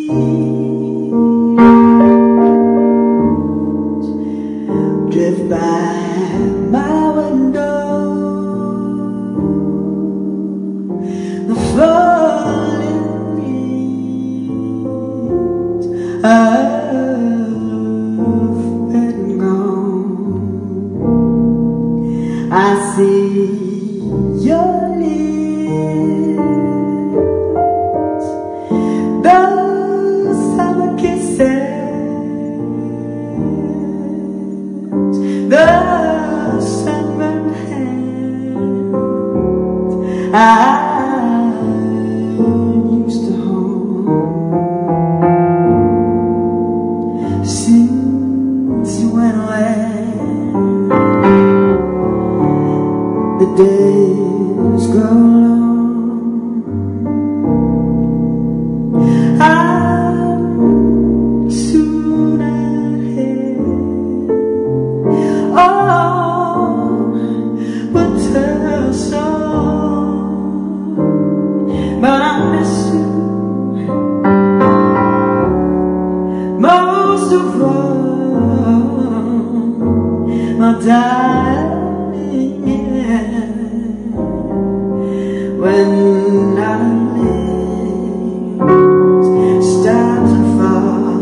drift by my window, the falling leaves have been gone. I see your lips, those summer kisses, the sunburned hands I used to hold. Since you went away, the days grow long. I'm soon ahead. Oh, winter song, but I miss you most of all, my darling, yeah. When our leaves start to fall,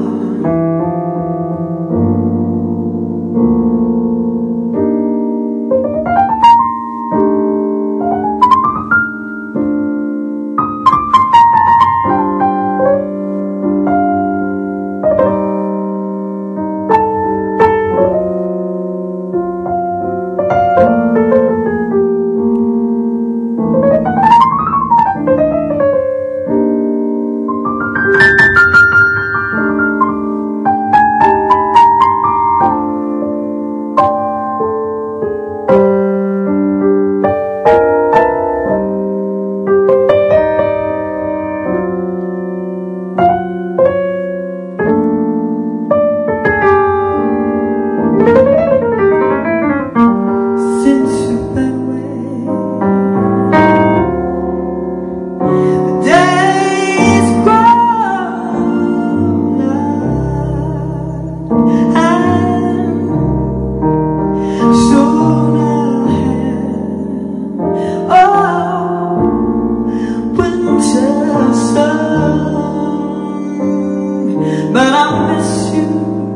but I miss you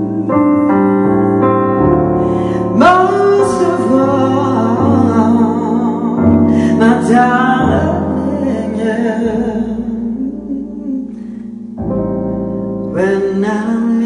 most of all, my darling, yeah. When I'm